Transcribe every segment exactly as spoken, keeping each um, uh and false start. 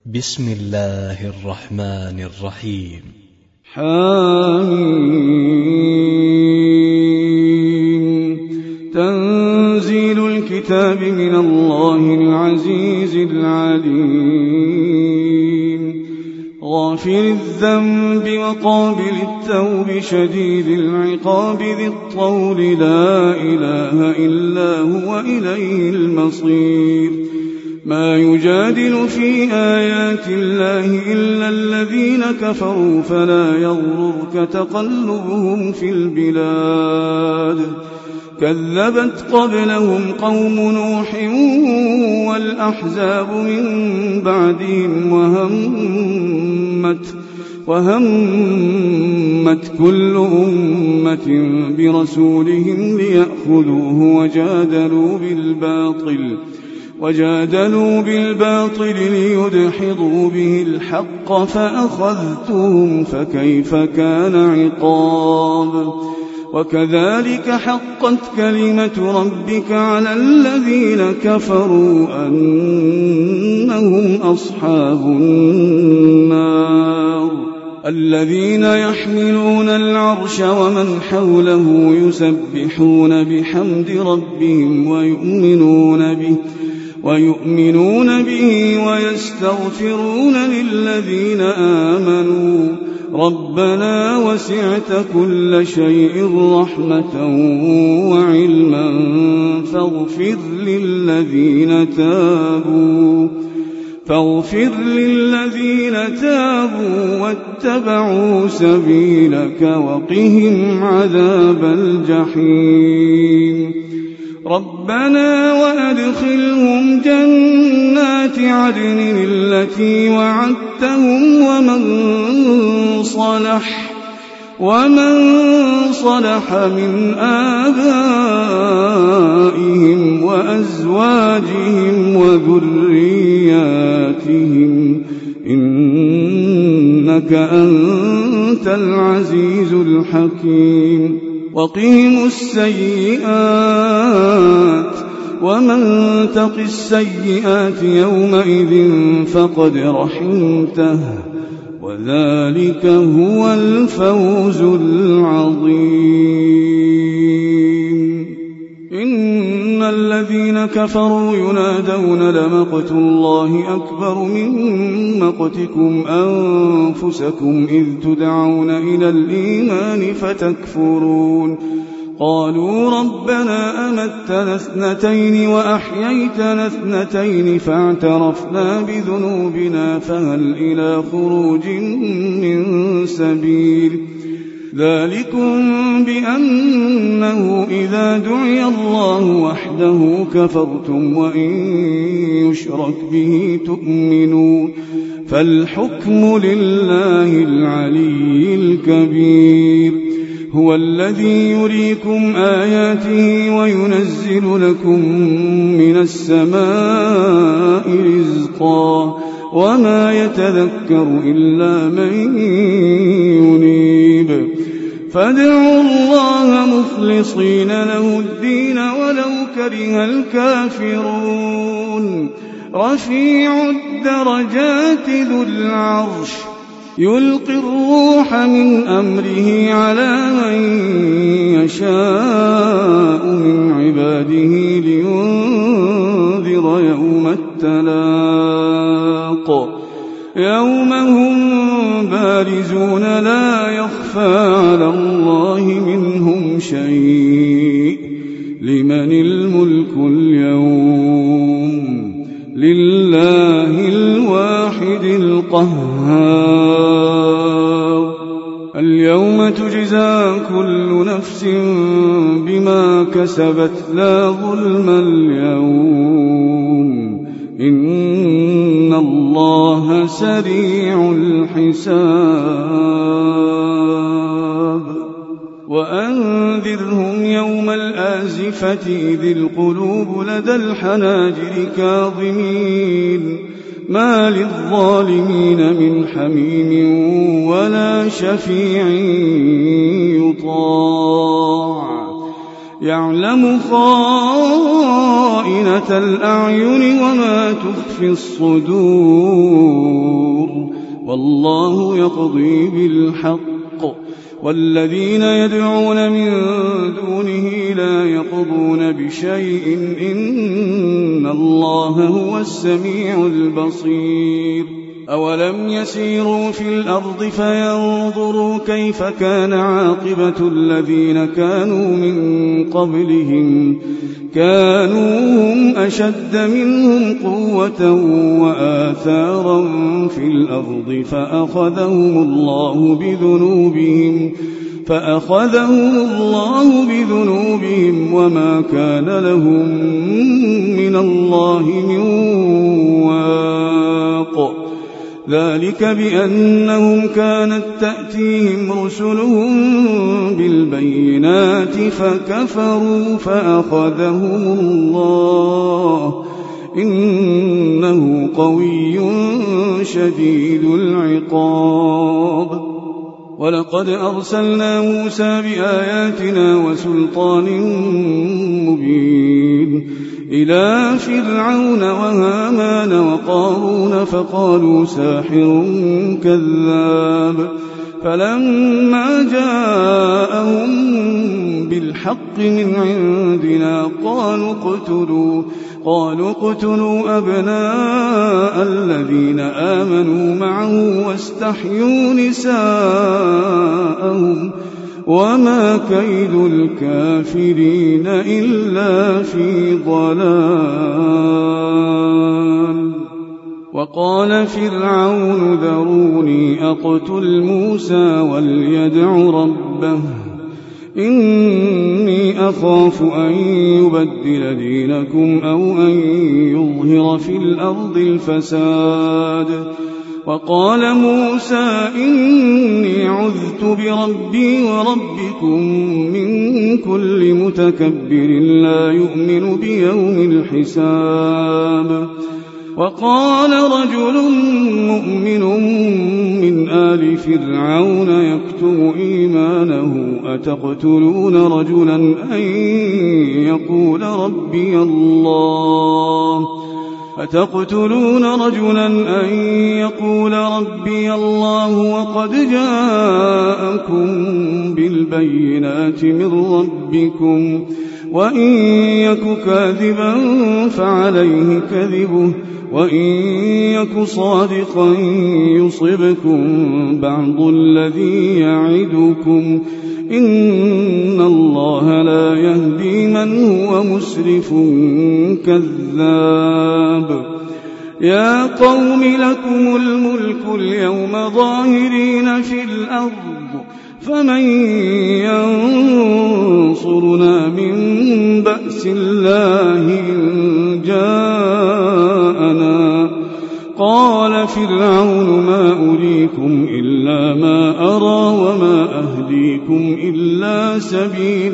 بسم الله الرحمن الرحيم. حميم. تنزيل الكتاب من الله العزيز العليم. غافر الذنب وقابل التوب شديد العقاب ذي الطول لا إله إلا هو إليه المصير. ما يجادل في آيات الله إلا الذين كفروا فلا يغررك تقلبهم في البلاد. كذبت قبلهم قوم نوح والأحزاب من بعدهم وهمت, وهمت كل أمة برسولهم ليأخذوه وجادلوا بالباطل وجادلوا بالباطل ليدحضوا به الحق فأخذتهم فكيف كان عقاب. وكذلك حقت كلمة ربك على الذين كفروا أنهم أصحاب النار. الذين يحملون العرش ومن حوله يسبحون بحمد ربهم ويؤمنون به ويؤمنون به ويستغفرون للذين آمنوا ربنا وسعت كل شيء رحمة وعلما فاغفر للذين تابوا فاغفر للذين تابوا واتبعوا سبيلك وقهم عذاب الجحيم. ربنا وأدخلهم جنات عدن التي وعدتهم ومن صلح ومن صلح من آبائهم وأزواجهم وذرياتهم إنك أنت العزيز الحكيم. وقهم السيئات ومن تق السيئات يومئذ فقد رحمته وذلك هو الفوز العظيم. إن الذين كفروا ينادون لمقت الله أكبر من مقتكم أنفسكم إذ تدعون إلى الإيمان فتكفرون. قالوا ربنا أمتنا اثنتين وأحييتنا اثنتين فاعترفنا بذنوبنا فهل إلى خروج من سبيل. ذلكم بأنه إذا دعي الله وحده كفرتم وإن يشرك به تؤمنون فالحكم لله العلي الكبير. هو الذي يريكم آياته وينزل لكم من السماء رزقا وما يتذكر إلا من ينيب. فادعوا الله مخلصين له الدين ولو كره الكافرون. رفيع الدرجات ذو العرش يلقي الروح من أمره على من يشاء من عباده لينذر يوم التلاق يوم هم بارزون لا يخفى على الله منهم شيء. لمن الملك اليوم لله الواحد القهار. اليوم تجزى كل نفس بما كسبت لا ظلم اليوم إن الله سريع الحساب. وأنذرهم يوم الآزفة إذ القلوب لدى الحناجر كاظمين ما للظالمين من حميم ولا شفيع يطاع. يعلم خائنة الأعين وما تخفي الصدور والله يقضي بالحق والذين يدعون من دونه لا يقضون بشيء إن الله هو السميع البصير أولم يسيروا في الأرض فينظروا كيف كان عاقبة الذين كانوا من قبلهم كانوا هم أشد منهم قوة وآثارا في الأرض فأخذهم الله بذنوبهم فأخذهم الله بذنوبهم وما كان لهم من الله من واق ذلك بأنهم كانت تأتيهم رسلهم بالبينات فكفروا فأخذهم الله إنه قوي شديد العقاب ولقد أرسلنا موسى بآياتنا وسلطان مبين إلى فرعون وهامان وقارون فقالوا ساحر كذاب فلما جاءهم بالحق من عندنا قالوا اقتلوا قالوا اقتلوا أبناء الذين آمنوا معه واستحيوا نساءهم وما كيد الكافرين إلا في ضلال وقال فرعون ذروني أقتل موسى وليدع ربه إني أخاف أن يبدل دينكم أو أن يظهر في الأرض الفساد وقال موسى إني عذت بربي وربكم من كل متكبر لا يؤمن بيوم الحساب وقال رجل مؤمن من آل فرعون يكتم إيمانه أتقتلون رجلا أن يقول ربي الله أتقتلون رجلا أن يقول ربي الله وقد جاءكم بالبينات من ربكم وإن يك كاذبا فعليه كذبه وإن يك صادقا يصبكم بعض الذي يعدكم إن الله لا يهدي من هو مسرف كذاب يا قوم لكم الملك اليوم ظاهرين في الأرض فمن ينصرنا من بأس الله إن جاءنا قال فرعون ما أريكم إلا ما أرى وما أهديكم إلا سبيل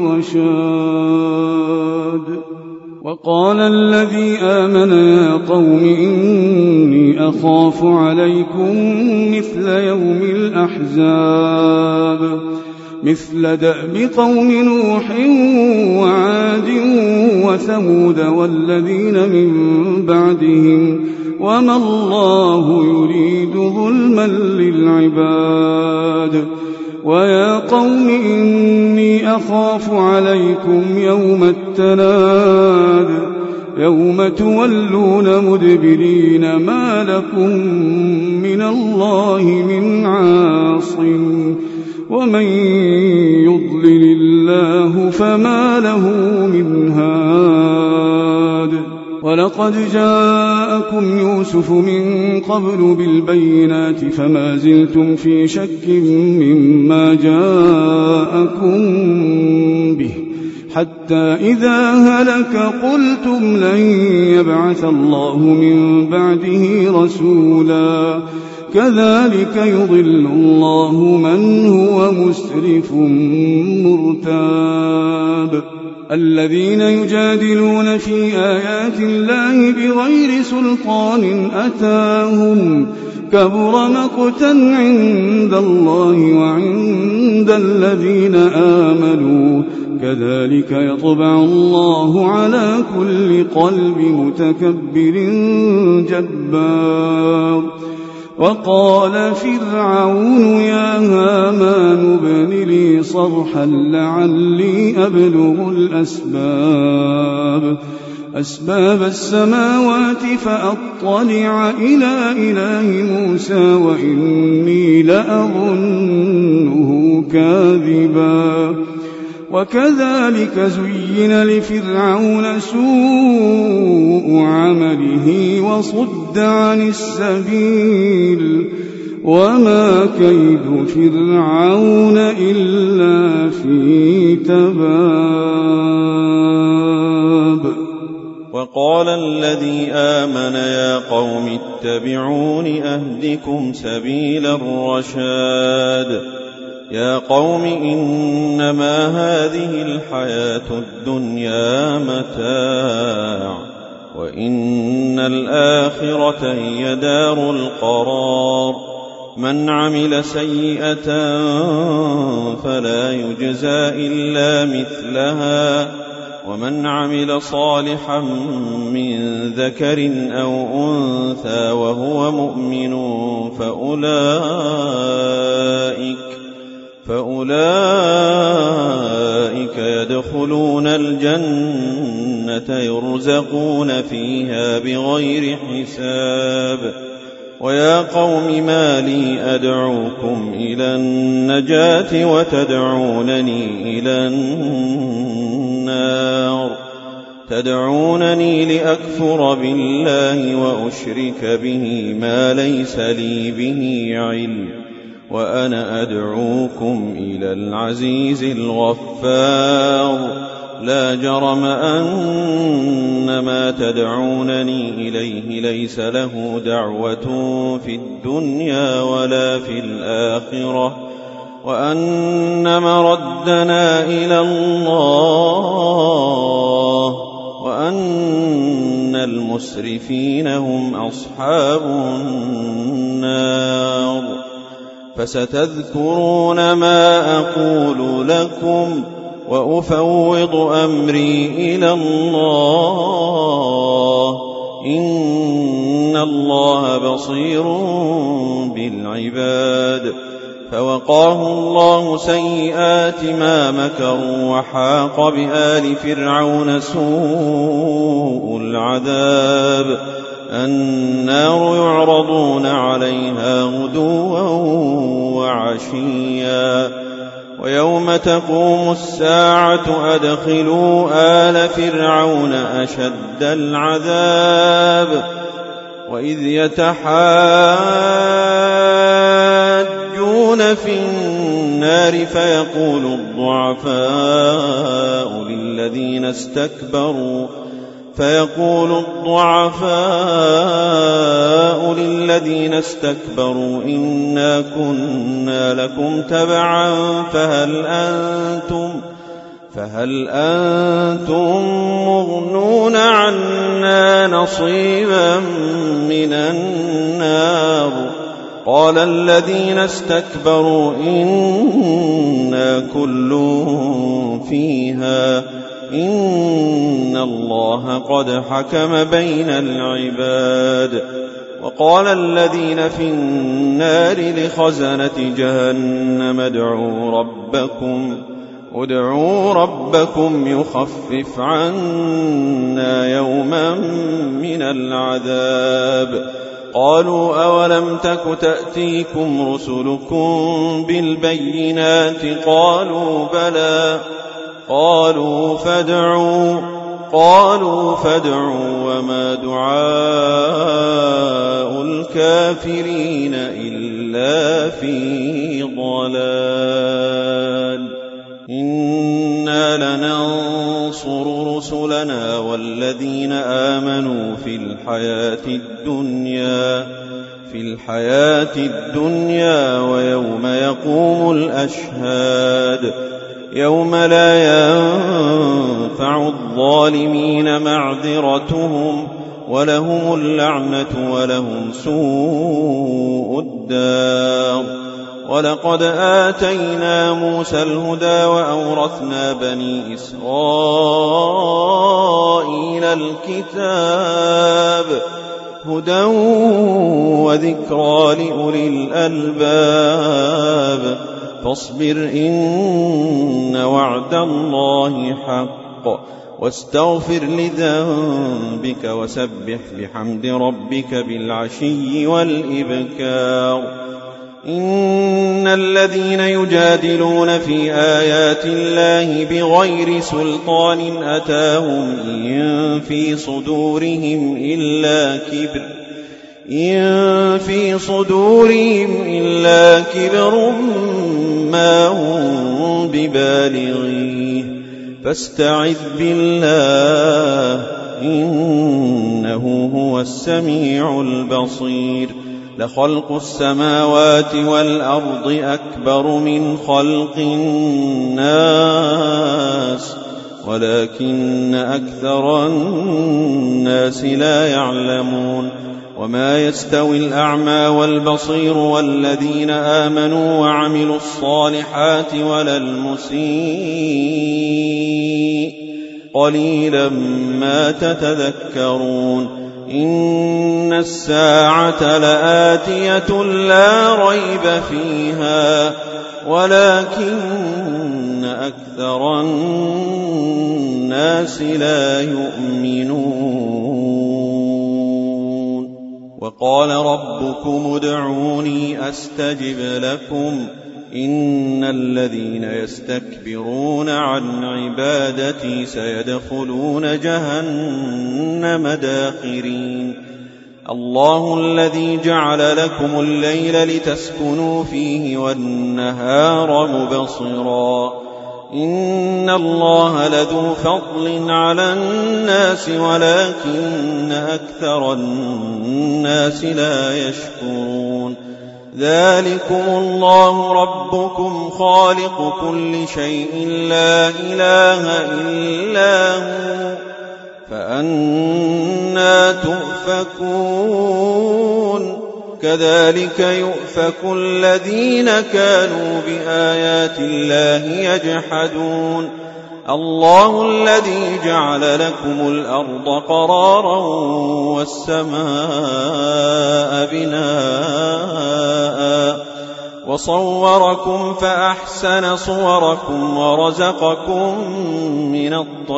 الرشاد وقال الذي آمن يا قوم إني أخاف عليكم مثل يوم الأحزاب مثل دأب قوم نوح وعاد وثمود والذين من بعدهم وما الله يريد ظلما للعباد ويا قوم إني أخاف عليكم يوم التناد يوم تولون مدبرين ما لكم من الله من عاصم ومن يضلل الله فما له من هاد ولقد جاءكم يوسف من قبل بالبينات فما زلتم في شك مما جاءكم به حتى إذا هلك قلتم لن يبعث الله من بعده رسولا كذلك يضل الله من هو مسرف مرتاب الذين يجادلون في آيات الله بغير سلطان أتاهم كبر مقتا عند الله وعند الذين آمنوا كذلك يطبع الله على كل قلب متكبر جبار وقال فرعون يا هامان ابن لي صرحا لعلي أبلغ الأسباب أسباب السماوات فأطلع إلى إله موسى وإني لأظنه كاذبا وكذلك زين لفرعون سوء عمله وصد عن السبيل وما كيد فرعون إلا في تباب. وقال الذي آمن يا قوم اتبعون أهدكم سبيل الرشاد يا قوم إنما هذه الحياة الدنيا متاع وإن الآخرة هي دار القرار من عمل سيئة فلا يجزى إلا مثلها ومن عمل صالحا من ذكر أو أنثى وهو مؤمن فأولئك فأولئك يدخلون الجنة يرزقون فيها بغير حساب. ويا قوم ما لي أدعوكم إلى النجاة وتدعونني إلى النار تدعونني لأكفر بالله وأشرك به ما ليس لي به علم وأنا أدعوكم إلى العزيز الغفار لا جرم أن ما تدعونني إليه ليس له دعوة في الدنيا ولا في الآخرة وأن مردنا إلى الله وأن المسرفين هم أصحاب النار. فستذكرون ما أقول لكم وأفوض أمري إلى الله إن الله بصير بالعباد. فوقاه الله سيئات ما مكروا وحاق بآل فرعون سوء العذاب النار يعرضون عليها غدوا وعشيا ويوم تقوم الساعة أدخلوا آل فرعون أشد العذاب وإذ يتحاجون في النار فيقول الضعفاء للذين استكبروا فيقول الضعفاء للذين استكبروا إنا كنا لكم تبعا فهل أنتم فهل أنتم مغنون عنا نصيبا من النار قال الذين استكبروا إنا كل فيها إن الله قد حكم بين العباد. وقال الذين في النار لخزنة جهنم ادعوا ربكم ادعوا ربكم يخفف عنا يوما من العذاب قالوا أولم تك تأتيكم رسلكم بالبينات قالوا بلى قالوا فادعوا قالوا فادعوا وما دعاء الكافرين إلا في ضلال. إنا لننصر رسلنا والذين آمنوا في الحياة الدنيا في الحياة الدنيا ويوم يقوم الأشهاد يوم لا ينفع الظالمين معذرتهم ولهم اللعنة ولهم سوء الدار. ولقد آتينا موسى الهدى وأورثنا بني إسرائيل الكتاب هدى وذكرى لأولي الألباب فاصبر إن وعد الله حق واستغفر لذنبك وسبح بحمد ربك بالعشي والإبكار إن الذين يجادلون في آيات الله بغير سلطان أتاهم إن في صدورهم إلا كبر إن في صدورهم إلا كبر ما هم ببالغيه فاستعذ بالله إنه هو السميع البصير لخلق السماوات والأرض أكبر من خلق الناس ولكن أكثر الناس لا يعلمون وما يستوي الأعمى والبصير والذين آمنوا وعملوا الصالحات ولا المسيء قليلا ما تتذكرون إن الساعة لآتية لا ريب فيها ولكن أكثر الناس لا يؤمنون وقال ربكم ادعوني أستجب لكم إن الذين يستكبرون عن عبادتي سيدخلون جهنم داخرين الله الذي جعل لكم الليل لتسكنوا فيه والنهار مبصرا إن الله لذو فضل على الناس ولكن أكثر الناس لا يشكرون ذلكم الله ربكم خالق كل شيء لا إله إلا هو فأنى تؤفكون كذلك يؤفك الذين كانوا بآيات الله يجحدون الله الذي جعل لكم الأرض قرارا والسماء بناء وصوركم فأحسن صوركم ورزقكم من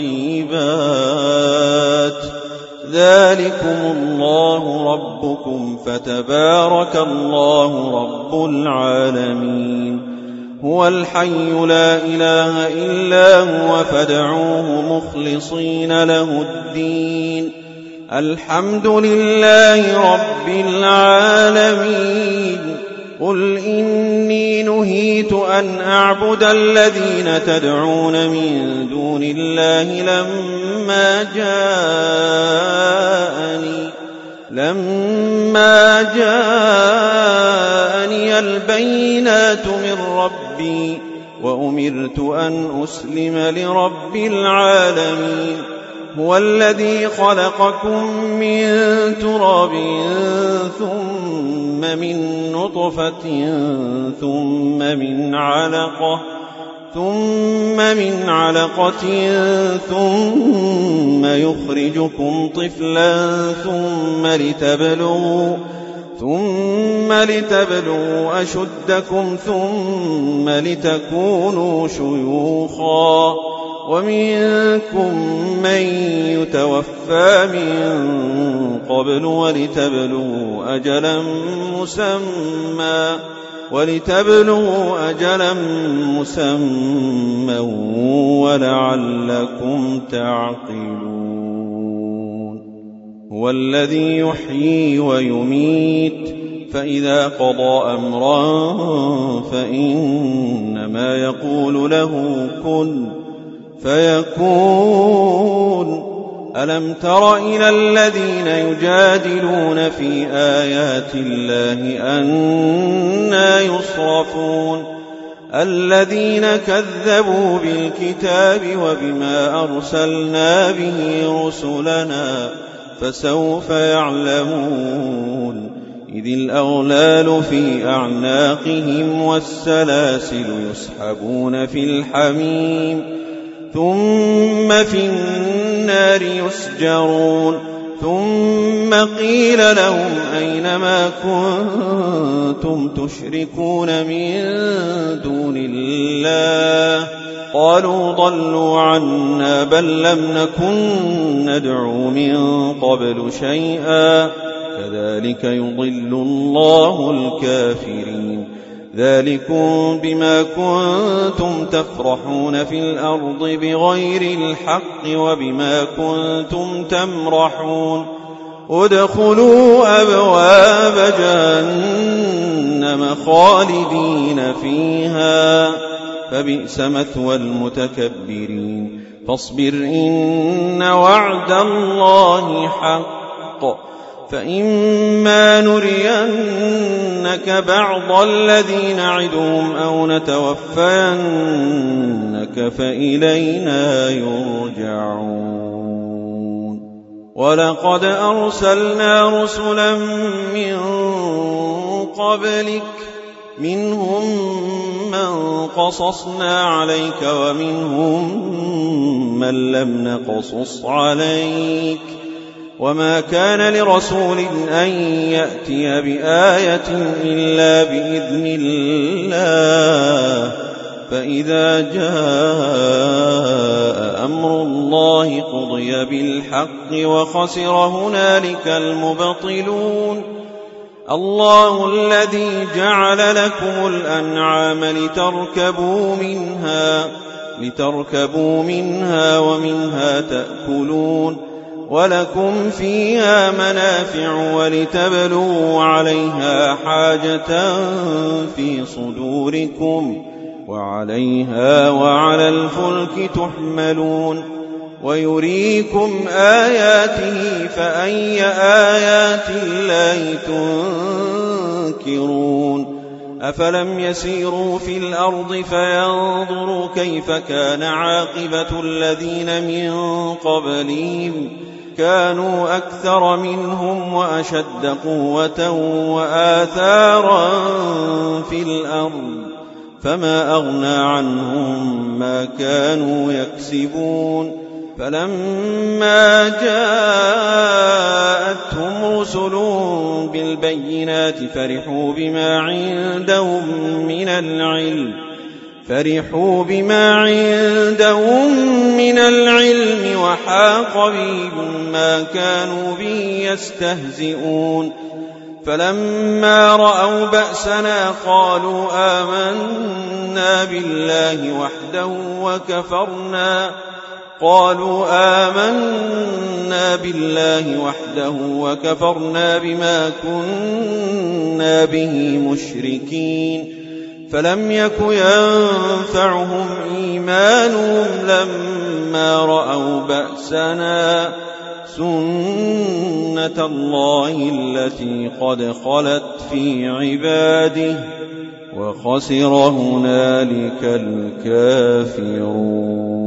الطيبات ذلكم الله ربكم فتبارك الله رب العالمين هو الحي لا إله إلا هو فادعوه مخلصين له الدين الحمد لله رب العالمين قل إني نهيت أن أعبد الذين تدعون من دون الله لما جاءني لما جاءني البينات من ربي وأمرت أن أسلم لرب العالمين هو الذي خلقكم من تراب ثم من نطفة ثم من علقة ثم من علقة ثم يخرجكم طفلا ثم لتبلغوا ثم لتبلغوا أشدكم ثم لتكونوا شيوخا ومنكم من يتوفى من قبل ولتبلغوا أجلا مسمى ولتبلغوا أجلا مسمى ولعلكم تعقلون هو الذي يحيي ويميت فإذا قضى أمرا فإنما يقول له كن فيكون ألم تر إلى الذين يجادلون في آيات الله أنى يصرفون الذين كذبوا بالكتاب وبما أرسلنا به رسلنا فسوف يعلمون إذ الأغلال في أعناقهم والسلاسل يسحبون في الحميم ثم في النار يسجرون ثم قيل لهم أين ما كنتم تشركون من دون الله قالوا ضلوا عنا بل لم نكن ندعو من قبل شيئا كذلك يضل الله الكافرين ذلكم بما كنتم تفرحون في الأرض بغير الحق وبما كنتم تمرحون ادخلوا أبواب جهنم خالدين فيها فبئس مثوى المتكبرين فاصبر إن وعد الله حق فإما نرينك بعض الذي نعدهم أو نتوفينك فإلينا يرجعون ولقد أرسلنا رسلا من قبلك منهم من قصصنا عليك ومنهم من لم نقصص عليك وما كان لرسول أن يأتي بآية إلا بإذن الله فإذا جاء أمر الله قضي بالحق وخسر هنالك المبطلون الله الذي جعل لكم الأنعام لتركبوا منها لتركبوا منها ومنها تأكلون ولكم فيها منافع ولتبلغوا عليها حاجة في صدوركم وعليها وعلى الفلك تحملون ويريكم آياته فأي آيات الله تنكرون أفلم يسيروا في الأرض فينظروا كيف كان عاقبة الذين من قبلهم كانوا أكثر منهم وأشد قوة وآثارا في الأرض فما أغنى عنهم ما كانوا يكسبون فلما جاءتهم رسل بالبينات فرحوا بما عندهم من العلم فرحوا بما عندهم من العلم وحاق بهم ما كانوا به يستهزئون فلما رأوا بأسنا قالوا آمنا بالله وحده وكفرنا قالوا آمنا بالله وحده وكفرنا بما كنا به مشركين فلم يك ينفعهم إيمانهم لما رأوا بأسنا سنة الله التي قد خلت في عباده وخسر هنالك الكافرون